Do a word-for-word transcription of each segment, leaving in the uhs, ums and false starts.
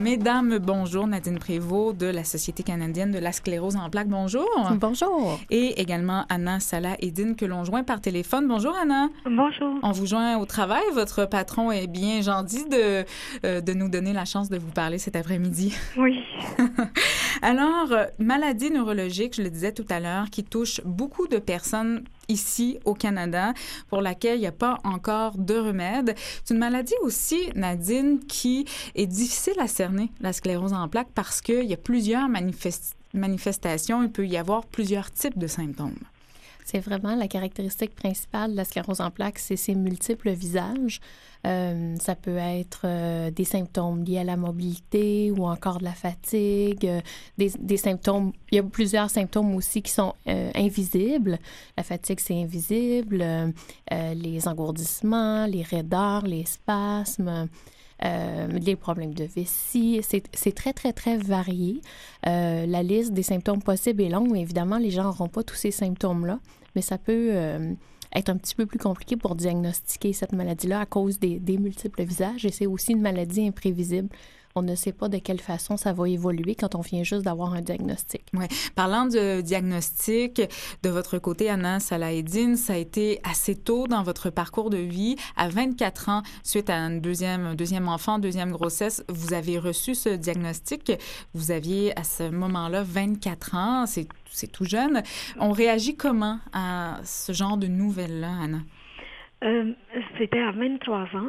Mesdames, bonjour. Nadine Prévost de la Société canadienne de la sclérose en plaques. Bonjour. Bonjour. Et également Anna Salah-Eddine que l'on joint par téléphone. Bonjour, Anna. Bonjour. On vous joint au travail. Votre patron est bien gentil de, euh, de nous donner la chance de vous parler cet après-midi. Oui. Alors, maladie neurologique, je le disais tout à l'heure, qui touche beaucoup de personnes ici au Canada, pour laquelle il n'y a pas encore de remède. C'est une maladie aussi, Nadine, qui est difficile à cerner, la sclérose en plaques, parce qu'il y a plusieurs manifest- manifestations. Il peut y avoir plusieurs types de symptômes. C'est vraiment la caractéristique principale de la sclérose en plaques, c'est ses multiples visages. Euh, ça peut être euh, des symptômes liés à la mobilité ou encore de la fatigue, euh, des, des symptômes, il y a plusieurs symptômes aussi qui sont euh, invisibles. La fatigue, c'est invisible, euh, euh, les engourdissements, les raideurs, les spasmes, euh, les problèmes de vessie, c'est, c'est très, très, très varié. Euh, la liste des symptômes possibles est longue, mais évidemment, les gens n'auront pas tous ces symptômes-là, mais ça peut euh, être un petit peu plus compliqué pour diagnostiquer cette maladie-là à cause des, des multiples visages, et c'est aussi une maladie imprévisible. On ne sait pas de quelle façon ça va évoluer quand on vient juste d'avoir un diagnostic. Oui. Parlant de diagnostic, de votre côté, Anna Salah-Eddine, ça a été assez tôt dans votre parcours de vie. À vingt-quatre ans, suite à un deuxième, un deuxième enfant, deuxième grossesse, vous avez reçu ce diagnostic. Vous aviez à ce moment-là vingt-quatre ans, c'est, c'est tout jeune. On réagit comment à ce genre de nouvelles-là, Anna? Euh, c'était à vingt-trois ans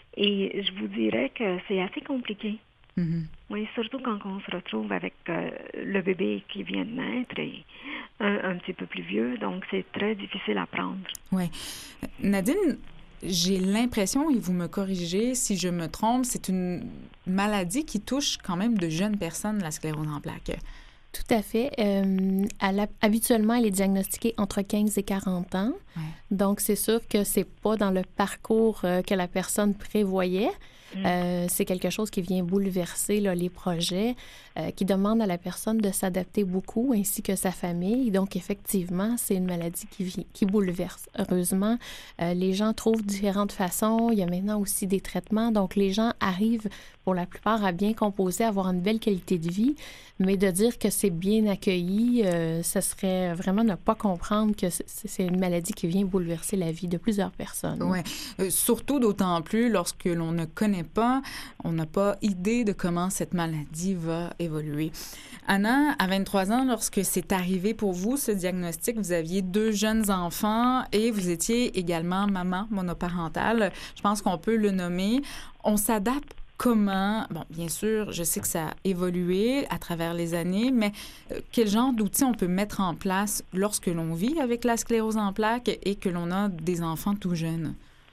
et je vous dirais que c'est assez compliqué. Mm-hmm. Oui, surtout quand on se retrouve avec euh, le bébé qui vient de naître et un, un petit peu plus vieux, donc c'est très difficile à prendre. Oui. Nadine, j'ai l'impression, et vous me corrigez si je me trompe, c'est une maladie qui touche quand même de jeunes personnes, la sclérose en plaques. Tout à fait. Euh, elle, habituellement, elle est diagnostiquée entre quinze et quarante ans. Ouais. Donc, c'est sûr que c'est pas dans le parcours euh, que la personne prévoyait. Mmh. Euh, c'est quelque chose qui vient bouleverser là, les projets, euh, qui demande à la personne de s'adapter beaucoup, ainsi que sa famille. Donc, effectivement, c'est une maladie qui, vient, qui bouleverse. Heureusement, euh, les gens trouvent différentes façons. Il y a maintenant aussi des traitements. Donc, les gens arrivent, pour la plupart, à bien composer, à avoir une belle qualité de vie. Mais de dire que c'est bien accueilli, euh, ce serait vraiment ne pas comprendre que c'est, c'est une maladie qui vient bouleverser la vie de plusieurs personnes. Oui, euh, surtout d'autant plus lorsque l'on ne connaît pas, on n'a pas idée de comment cette maladie va évoluer. Anna, à vingt-trois ans, lorsque c'est arrivé pour vous, ce diagnostic, vous aviez deux jeunes enfants et vous étiez également maman monoparentale. Je pense qu'on peut le nommer. On s'adapte comment? Bon, bien sûr, je sais que ça a évolué à travers les années, mais euh, quel genre d'outils on peut mettre en place lorsque l'on vit avec la sclérose en plaques et que l'on a des enfants tout jeunes?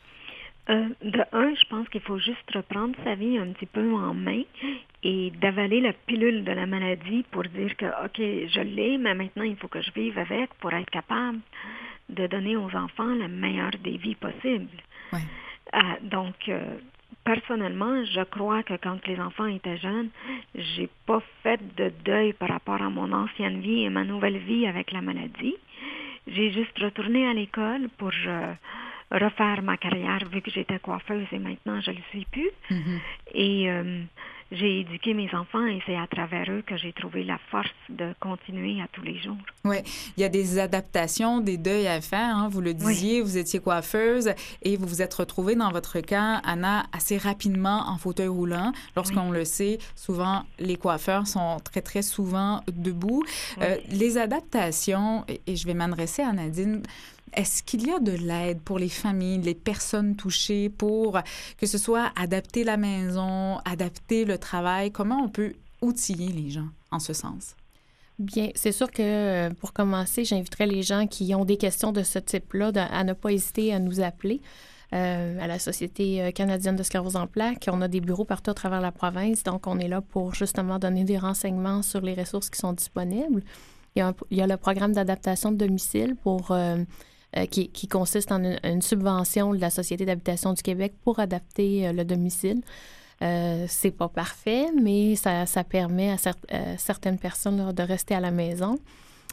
Euh, de un, je pense qu'il faut juste reprendre sa vie un petit peu en main et d'avaler la pilule de la maladie pour dire que, OK, je l'ai, mais maintenant, il faut que je vive avec pour être capable de donner aux enfants la meilleure des vies possibles. Ouais. Euh, donc, euh, personnellement, je crois que quand les enfants étaient jeunes, j'ai pas fait de deuil par rapport à mon ancienne vie et ma nouvelle vie avec la maladie. J'ai juste retourné à l'école pour euh, refaire ma carrière vu que j'étais coiffeuse et maintenant je ne le suis plus. Mm-hmm. Et euh, j'ai éduqué mes enfants et c'est à travers eux que j'ai trouvé la force de continuer à tous les jours. Oui, il y a des adaptations, des deuils à faire. Hein. Vous le disiez, oui. Vous étiez coiffeuse et vous vous êtes retrouvée dans votre cas, Anna, assez rapidement en fauteuil roulant. Lorsqu'on oui. le sait, souvent, les coiffeurs sont très, très souvent debout. Oui. Euh, les adaptations, et, et je vais m'adresser à Nadine, est-ce qu'il y a de l'aide pour les familles, les personnes touchées, pour que ce soit adapter la maison, adapter le travail? Comment on peut outiller les gens en ce sens? Bien, c'est sûr que pour commencer, j'inviterais les gens qui ont des questions de ce type-là de, à ne pas hésiter à nous appeler. Euh, à la Société canadienne de sclérose en plaques. On a des bureaux partout à travers la province, donc on est là pour justement donner des renseignements sur les ressources qui sont disponibles. Il y a, un, il y a le programme d'adaptation de domicile pour... Euh, Euh, qui, qui consiste en une, une subvention de la Société d'habitation du Québec pour adapter euh, le domicile. Euh, c'est pas parfait, mais ça, ça permet à cer- euh, certaines personnes là, de rester à la maison.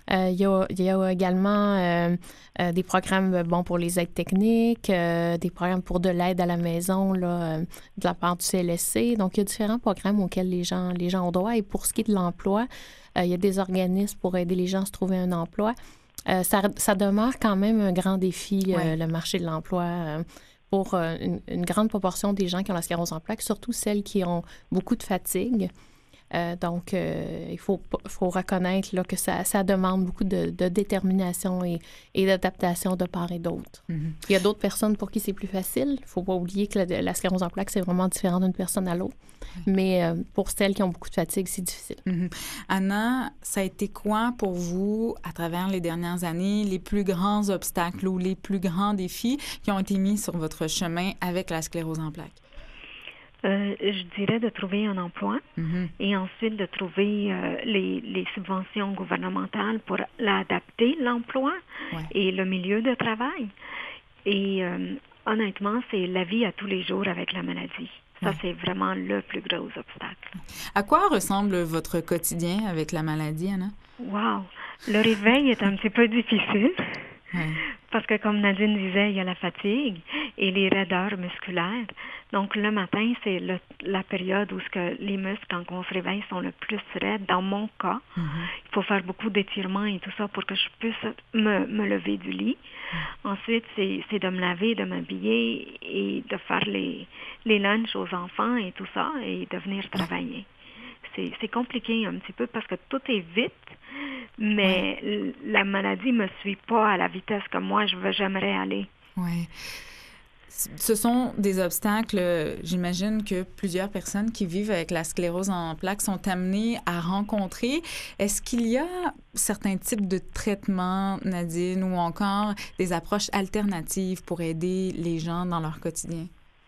Euh, il, y a, il y a également euh, euh, des programmes bon, pour les aides techniques, euh, des programmes pour de l'aide à la maison là, euh, de la part du C L S C. Donc, il y a différents programmes auxquels les gens, les gens ont droit. Et pour ce qui est de l'emploi, euh, il y a des organismes pour aider les gens à se trouver un emploi. Euh, ça, ça demeure quand même un grand défi, euh, ouais. le marché de l'emploi, euh, pour euh, une, une grande proportion des gens qui ont la sclérose en plaques, surtout celles qui ont beaucoup de fatigue. Euh, donc, euh, il faut, faut reconnaître là, que ça, ça demande beaucoup de, de détermination et, et d'adaptation de part et d'autre. Mm-hmm. Il y a d'autres personnes pour qui c'est plus facile. Il ne faut pas oublier que la, la sclérose en plaques, c'est vraiment différent d'une personne à l'autre. Mm-hmm. Mais euh, pour celles qui ont beaucoup de fatigue, c'est difficile. Mm-hmm. Anna, ça a été quoi pour vous, à travers les dernières années, les plus grands obstacles ou les plus grands défis qui ont été mis sur votre chemin avec la sclérose en plaques? Euh, je dirais de trouver un emploi mm-hmm. et ensuite de trouver euh, les, les subventions gouvernementales pour l'adapter, l'emploi ouais. et le milieu de travail. Et euh, honnêtement, c'est la vie à tous les jours avec la maladie. Ça, ouais. c'est vraiment le plus gros obstacle. À quoi ressemble votre quotidien avec la maladie, Anna? Wow! Le réveil est un petit peu difficile. Ouais. Parce que, comme Nadine disait, il y a la fatigue et les raideurs musculaires. Donc, le matin, c'est le, la période où ce que les muscles, quand on se réveille, sont le plus raides. Dans mon cas, mm-hmm. il faut faire beaucoup d'étirements et tout ça pour que je puisse me, me lever du lit. Mm-hmm. Ensuite, c'est, c'est de me laver, de m'habiller et de faire les, les lunchs aux enfants et tout ça et de venir travailler. C'est, c'est compliqué un petit peu parce que tout est vite, mais ouais. la maladie ne me suit pas à la vitesse que moi, je veux, j'aimerais aller. Oui. Ce sont des obstacles, j'imagine, que plusieurs personnes qui vivent avec la sclérose en plaques sont amenées à rencontrer. Est-ce qu'il y a certains types de traitements, Nadine, ou encore des approches alternatives pour aider les gens dans leur quotidien?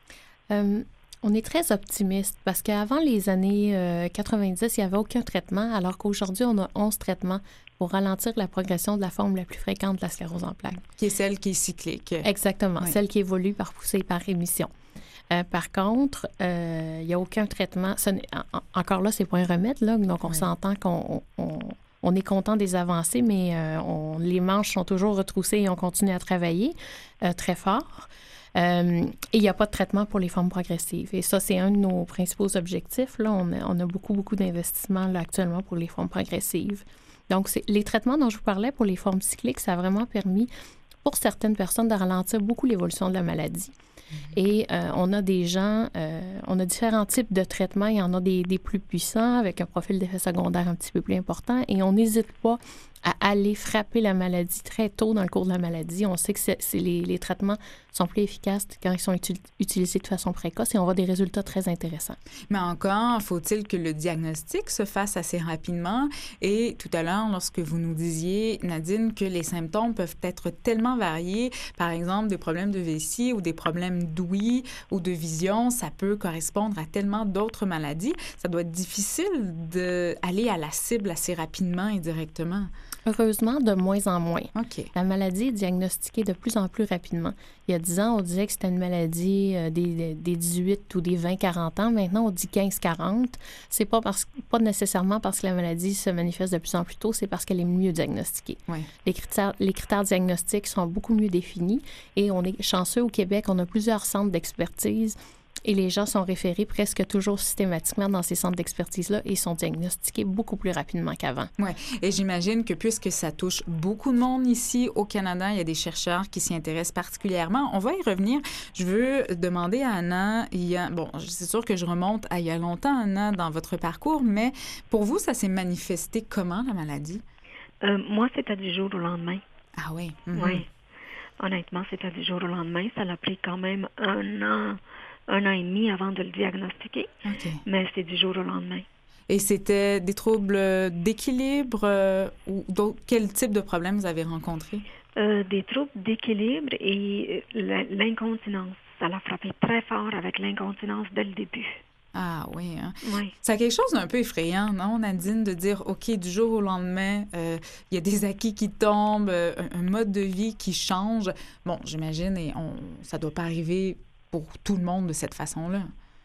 Euh... On est très optimiste parce qu'avant les années euh, quatre-vingt-dix, il n'y avait aucun traitement, alors qu'aujourd'hui, on a onze traitements pour ralentir la progression de la forme la plus fréquente de la sclérose en plaques. Qui est celle qui est cyclique. Exactement, oui. Celle qui évolue par poussée et par rémission. Euh, par contre, euh, il n'y a aucun traitement. Ce n'est, en, encore là, c'est pas un remède, là, donc on oui. s'entend qu'on... On, On est content des avancées, mais euh, on, les manches sont toujours retroussées et on continue à travailler euh, très fort. Euh, et il n'y a pas de traitement pour les formes progressives. Et ça, c'est un de nos principaux objectifs. Là. On, a, on a beaucoup, beaucoup d'investissements là, actuellement pour les formes progressives. Donc, c'est, les traitements dont je vous parlais pour les formes cycliques, ça a vraiment permis, pour certaines personnes, de ralentir beaucoup l'évolution de la maladie. Mm-hmm. Et euh, on a des gens, euh, on a différents types de traitements. Il y en a des, des plus puissants, avec un profil d'effet secondaire un petit peu plus important. Et on n'hésite pas à aller frapper la maladie très tôt dans le cours de la maladie. On sait que c'est, c'est les, les traitements sont plus efficaces quand ils sont uti- utilisés de façon précoce et on voit des résultats très intéressants. Mais encore, faut-il que le diagnostic se fasse assez rapidement? Et tout à l'heure, lorsque vous nous disiez, Nadine, que les symptômes peuvent être tellement variés, par exemple, des problèmes de vessie ou des problèmes d'ouïe ou de vision, ça peut correspondre à tellement d'autres maladies. Ça doit être difficile d'aller à la cible assez rapidement et directement. Heureusement, de moins en moins. Okay. La maladie est diagnostiquée de plus en plus rapidement. Il y a dix ans, on disait que c'était une maladie euh, des, des dix-huit ou des vingt quarante ans. Maintenant, on dit quinze quarante. C'est pas, parce, pas nécessairement parce que la maladie se manifeste de plus en plus tôt, c'est parce qu'elle est mieux diagnostiquée. Oui. Les critères, les critères diagnostiques sont beaucoup mieux définis et on est chanceux au Québec. On a plusieurs centres d'expertise. Et les gens sont référés presque toujours systématiquement dans ces centres d'expertise-là et sont diagnostiqués beaucoup plus rapidement qu'avant. Oui, et j'imagine que puisque ça touche beaucoup de monde ici au Canada, il y a des chercheurs qui s'y intéressent particulièrement. On va y revenir. Je veux demander à Anna, il y a, bon, c'est sûr que je remonte à il y a longtemps, Anna, dans votre parcours, mais pour vous, ça s'est manifesté comment, la maladie? Euh, moi, c'était du jour au lendemain. Ah oui? Mm-hmm. Oui. Honnêtement, c'était du jour au lendemain. Ça l'a pris quand même un an... un an et demi avant de le diagnostiquer, okay. mais c'est du jour au lendemain. Et c'était des troubles d'équilibre euh, ou d'autres, quel type de problème vous avez rencontré? Euh, des troubles d'équilibre et euh, l'incontinence. Ça l'a frappé très fort avec l'incontinence dès le début. Ah oui, hein? Oui. C'est quelque chose d'un peu effrayant, non, Nadine, de dire, OK, du jour au lendemain, il euh, y a des acquis qui tombent, euh, un, un mode de vie qui change. Bon, j'imagine, et on, ça ne doit pas arriver pour tout le monde de cette façon-là.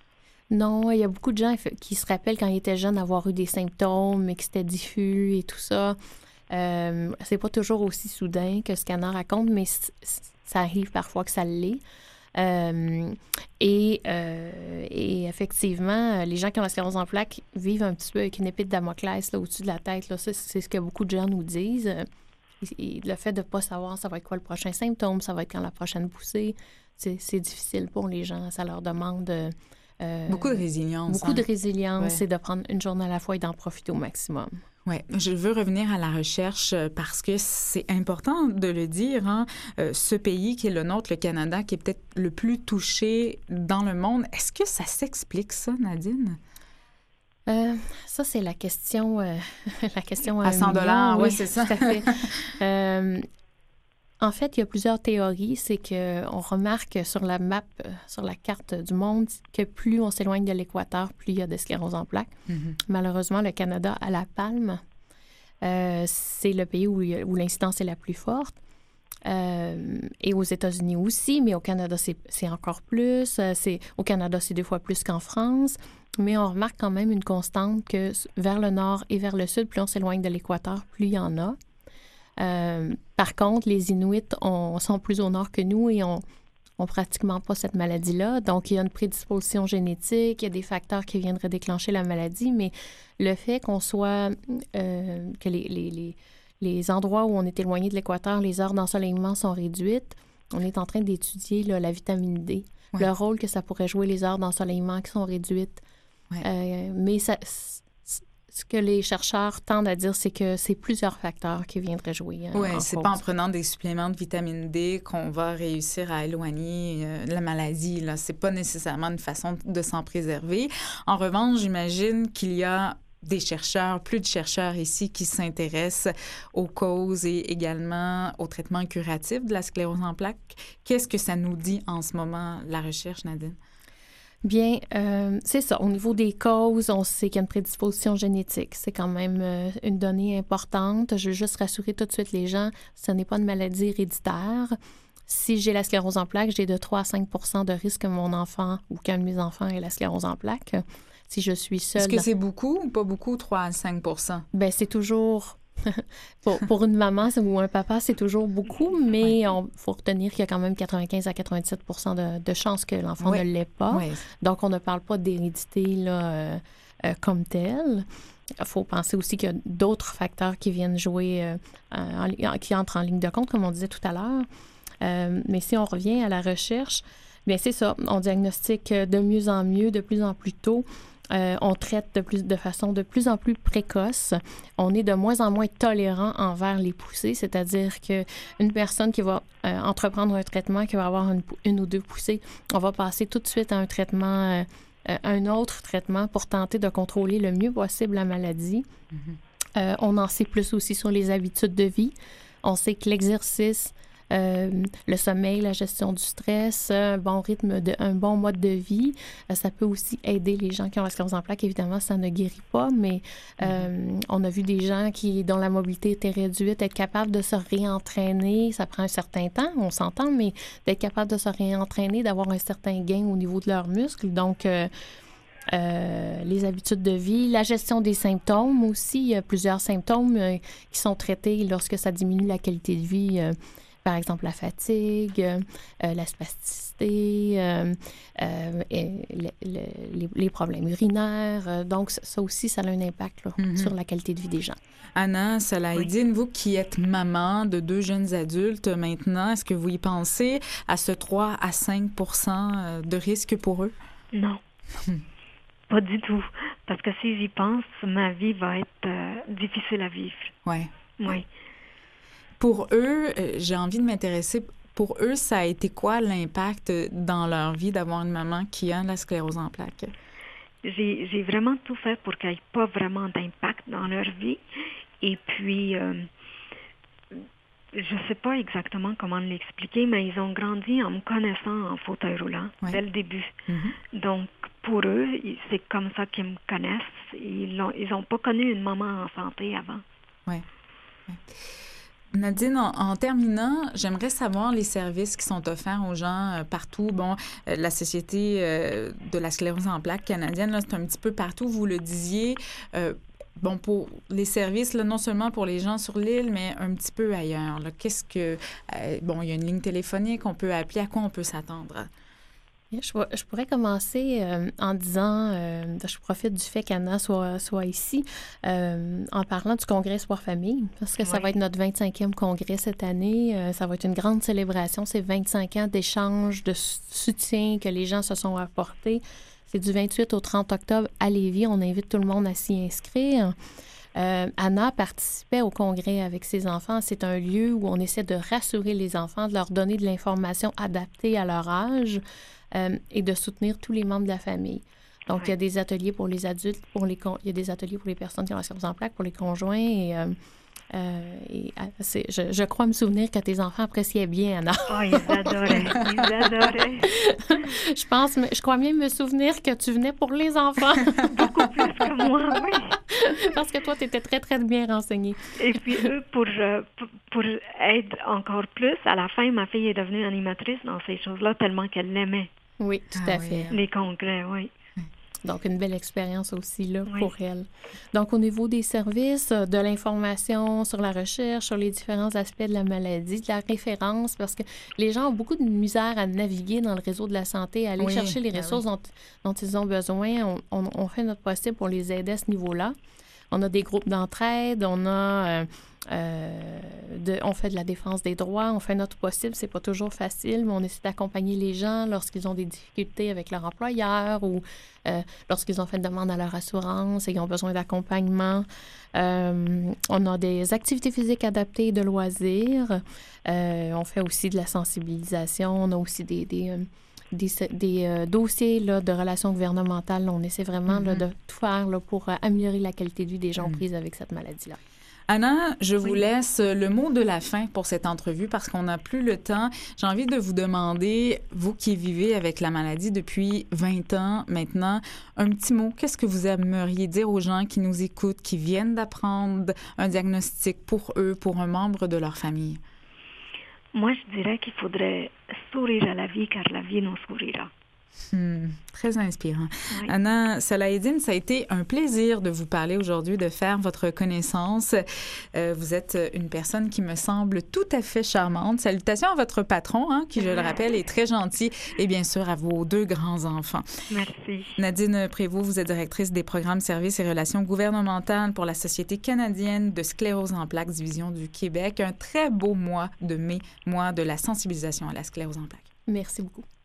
Non, il y a beaucoup de gens qui se rappellent quand ils étaient jeunes avoir eu des symptômes, mais que c'était diffus et tout ça. Euh, c'est pas toujours aussi soudain que ce qu'Anna raconte, mais c- ça arrive parfois que ça l'est. Euh, et, euh, et effectivement, les gens qui ont la sclérose en plaques vivent un petit peu avec une épée de Damoclès là, au-dessus de la tête. Là. Ça, c'est ce que beaucoup de gens nous disent. Et, et le fait de ne pas savoir ça va être quoi le prochain symptôme, ça va être quand la prochaine poussée, c'est, c'est difficile pour les gens. Ça leur demande... Euh, beaucoup de résilience. Beaucoup hein? de résilience, ouais. c'est de prendre une journée à la fois et d'en profiter au maximum. Oui, je veux revenir à la recherche parce que c'est important de le dire. Hein? Euh, ce pays qui est le nôtre, le Canada, qui est peut-être le plus touché dans le monde, est-ce que ça s'explique, ça, Nadine? Euh, ça, c'est la question... Euh, la question à, à cent dollars, oui, c'est ça. Tout à fait. euh, en fait, il y a plusieurs théories. C'est qu'on remarque sur la map, sur la carte du monde, que plus on s'éloigne de l'équateur, plus il y a de sclérose en plaques. Mm-hmm. Malheureusement, le Canada a la palme. Euh, c'est le pays où, où l'incidence est la plus forte. Euh, et aux États-Unis aussi, mais au Canada, c'est, c'est encore plus. C'est, au Canada, c'est deux fois plus qu'en France. Mais on remarque quand même une constante que vers le nord et vers le sud, plus on s'éloigne de l'équateur, plus il y en a. Euh, par contre, les Inuits on, sont plus au nord que nous et on n'ont pratiquement pas cette maladie-là. Donc, il y a une prédisposition génétique, il y a des facteurs qui viendraient déclencher la maladie, mais le fait qu'on soit, euh, que les, les, les, les endroits où on est éloigné de l'équateur, les heures d'ensoleillement sont réduites, on est en train d'étudier là, la vitamine D, ouais. le rôle que ça pourrait jouer, les heures d'ensoleillement qui sont réduites. Ouais. Euh, mais ça... Ce que les chercheurs tendent à dire, c'est que c'est plusieurs facteurs qui viendraient jouer. Oui, c'est cause. Pas en prenant des suppléments de vitamine D qu'on va réussir à éloigner euh, la maladie. Là, c'est pas nécessairement une façon de s'en préserver. En revanche, j'imagine qu'il y a des chercheurs, plus de chercheurs ici qui s'intéressent aux causes et également au traitement curatif de la sclérose en plaques. Qu'est-ce que ça nous dit en ce moment, la recherche, Nadine? Bien, euh, c'est ça. Au niveau des causes, on sait qu'il y a une prédisposition génétique. C'est quand même euh, une donnée importante. Je veux juste rassurer tout de suite les gens, ce n'est pas une maladie héréditaire. Si j'ai la sclérose en plaques, j'ai de trois à cinq pour cent de risque que mon enfant ou qu'un de mes enfants ait la sclérose en plaques. Si je suis seule... Est-ce que c'est beaucoup ou pas beaucoup, trois à cinq pour cent? Bien, c'est toujours... pour, pour une maman ou un papa, c'est toujours beaucoup, mais il ouais. faut retenir qu'il y a quand même quatre-vingt-quinze à quatre-vingt-dix-sept pour cent de, de chances que l'enfant ouais. ne l'ait pas. Ouais. Donc, on ne parle pas d'hérédité là, euh, euh, comme telle. Il faut penser aussi qu'il y a d'autres facteurs qui viennent jouer, euh, en, qui entrent en ligne de compte, comme on disait tout à l'heure. Euh, mais si on revient à la recherche, bien c'est ça, on diagnostique de mieux en mieux, de plus en plus tôt. Euh, on traite de, plus, de façon de plus en plus précoce. On est de moins en moins tolérant envers les poussées, c'est-à-dire qu'une personne qui va euh, entreprendre un traitement, qui va avoir une, une ou deux poussées, on va passer tout de suite à un traitement, euh, un autre traitement pour tenter de contrôler le mieux possible la maladie. Mm-hmm. Euh, on en sait plus aussi sur les habitudes de vie. On sait que l'exercice, Euh, le sommeil, la gestion du stress, un bon rythme, de, un bon mode de vie, euh, ça peut aussi aider les gens qui ont la sclérose en plaques. Évidemment, ça ne guérit pas, mais euh, mm-hmm. on a vu des gens qui, dont la mobilité était réduite, être capables de se réentraîner. Ça prend un certain temps, on s'entend, mais d'être capable de se réentraîner, d'avoir un certain gain au niveau de leurs muscles. Donc, euh, Euh, les habitudes de vie, la gestion des symptômes aussi. Il y a plusieurs symptômes euh, qui sont traités lorsque ça diminue la qualité de vie. Euh, par exemple, la fatigue, euh, la spasticité, euh, euh, et le, le, les, les problèmes urinaires. Euh, donc, ça aussi, ça a un impact là, mm-hmm. sur la qualité de vie des gens. Anna Salaïdine, oui. vous qui êtes maman de deux jeunes adultes maintenant, est-ce que vous y pensez à ce trois à cinq pour cent de risque pour eux? Non. Pas du tout. Parce que si j'y pense, ma vie va être euh, difficile à vivre. Oui. Oui. Pour eux, euh, j'ai envie de m'intéresser, pour eux, ça a été quoi l'impact dans leur vie d'avoir une maman qui a la sclérose en plaques? J'ai, j'ai vraiment tout fait pour qu'il n'y ait pas vraiment d'impact dans leur vie. Et puis, euh, je ne sais pas exactement comment l'expliquer, mais ils ont grandi en me connaissant en fauteuil roulant oui. dès le début. Mm-hmm. Donc, pour eux, c'est comme ça qu'ils me connaissent. Ils n'ont ils ont pas connu une maman en santé avant. Oui. Ouais. Nadine, en, en terminant, j'aimerais savoir les services qui sont offerts aux gens euh, partout. Bon, euh, la Société euh, de la sclérose en plaques canadienne, là, c'est un petit peu partout, vous le disiez. Euh, bon, pour les services, là, non seulement pour les gens sur l'île, mais un petit peu ailleurs. Là. Qu'est-ce que... Euh, bon, il y a une ligne téléphonique, on peut appeler, à quoi on peut s'attendre? Je, je pourrais commencer euh, en disant, euh, je profite du fait qu'Anna soit, soit ici, euh, en parlant du congrès Espoir Famille, parce que ça oui. va être notre vingt-cinquième congrès cette année. Euh, ça va être une grande célébration. C'est vingt-cinq ans d'échanges, de soutien que les gens se sont apportés. C'est du vingt-huit au trente octobre à Lévis. On invite tout le monde à s'y inscrire. Euh, Anna participait au congrès avec ses enfants. C'est un lieu où on essaie de rassurer les enfants, de leur donner de l'information adaptée à leur âge. Euh, et de soutenir tous les membres de la famille. Donc, ouais. il y a des ateliers pour les adultes, pour les con- il y a des ateliers pour les personnes qui ont la sclérose en plaques, pour les conjoints. Et, euh, euh, et c'est, je, je crois me souvenir que tes enfants appréciaient bien, Anna. Oh, ils adoraient, ils adoraient. je pense, je crois bien me souvenir que tu venais pour les enfants. Beaucoup plus que moi, oui. Parce que toi, tu étais très, très bien renseignée. Et puis eux, pour, euh, pour, pour aider encore plus, à la fin, ma fille est devenue animatrice dans ces choses-là tellement qu'elle l'aimait. Oui, tout ah, à oui. fait. Les congrès, oui. Donc, une belle expérience aussi là, oui. pour elle. Donc, au niveau des services, de l'information sur la recherche, sur les différents aspects de la maladie, de la référence, parce que les gens ont beaucoup de misère à naviguer dans le réseau de la santé, à aller oui, chercher les ben ressources oui. dont, dont ils ont besoin. On, on, on fait notre possible pour les aider à ce niveau-là. On a des groupes d'entraide, on a... Euh, Euh, de, on fait de la défense des droits, on fait notre possible. C'est pas toujours facile, mais on essaie d'accompagner les gens lorsqu'ils ont des difficultés avec leur employeur ou euh, lorsqu'ils ont fait une demande à leur assurance et ils ont besoin d'accompagnement. Euh, on a des activités physiques adaptées de loisirs. Euh, on fait aussi de la sensibilisation. On a aussi des... des euh, des, des euh, dossiers là, de relations gouvernementales. On essaie vraiment mm-hmm. là, de tout faire là, pour euh, améliorer la qualité de vie des gens mm-hmm. prises avec cette maladie-là. Anna, je vous oui. laisse le mot de la fin pour cette entrevue parce qu'on n'a plus le temps. J'ai envie de vous demander, vous qui vivez avec la maladie depuis vingt ans maintenant, un petit mot. Qu'est-ce que vous aimeriez dire aux gens qui nous écoutent, qui viennent d'apprendre un diagnostic pour eux, pour un membre de leur famille? Moi, je dirais qu'il faudrait sourire à la vie car la vie nous sourira. Hmm, très inspirant. Oui. Anna Salahédine, ça a été un plaisir de vous parler aujourd'hui, de faire votre connaissance. Euh, vous êtes une personne qui me semble tout à fait charmante. Salutations à votre patron, hein, qui, je le rappelle, est très gentil, et bien sûr à vos deux grands-enfants. Merci. Nadine Prévost, vous êtes directrice des programmes services et relations gouvernementales pour la Société canadienne de sclérose en plaques, division du Québec. Un très beau mois de mai, mois de la sensibilisation à la sclérose en plaques. Merci beaucoup.